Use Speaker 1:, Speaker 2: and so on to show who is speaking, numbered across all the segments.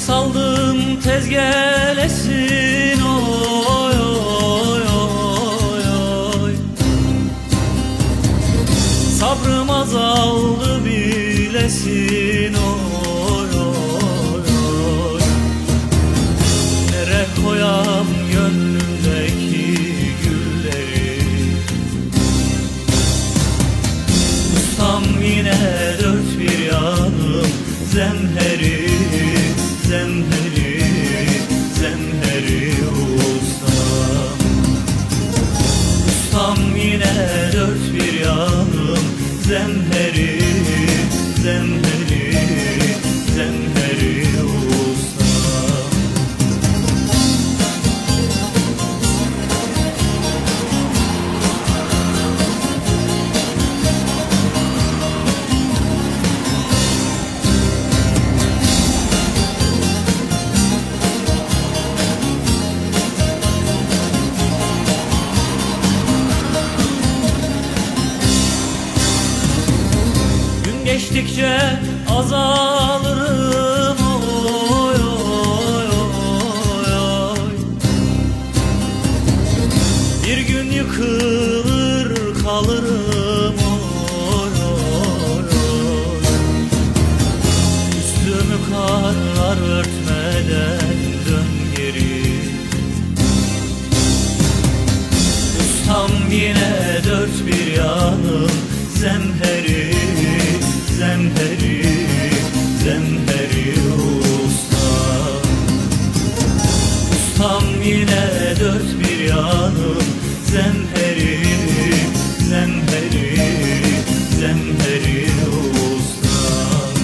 Speaker 1: saldım tez gelesin, oy oy oy oy. Sabrım azaldı bilesin, oy oy oy. Nereye koyam gönlümdeki gülleri? Ustam yine dört bir yanım zemheri, zemheri, zemheri ustam. Ustam yine dört bir yanım zemheri, zemheri, zemheri ustam. Geçtikçe azalırım, oy oy oy oy. Bir gün yıkılır kalırım, oy oy oy. Üstümü karlar örtmeden dön geri. Ustam yine dört bir yanım zemheri, zemheri, zemheri ustam. Ustam yine dört bir yanım zemheri, zemheri, zemheri ustam.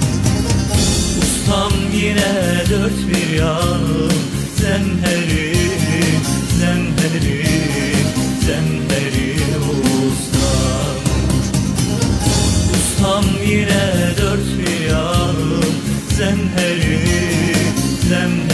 Speaker 1: Ustam yine dört bir yanım zemheri, zemheri, zemheri ustam. Ustam yine dört bir yanım zemheri, zemheri.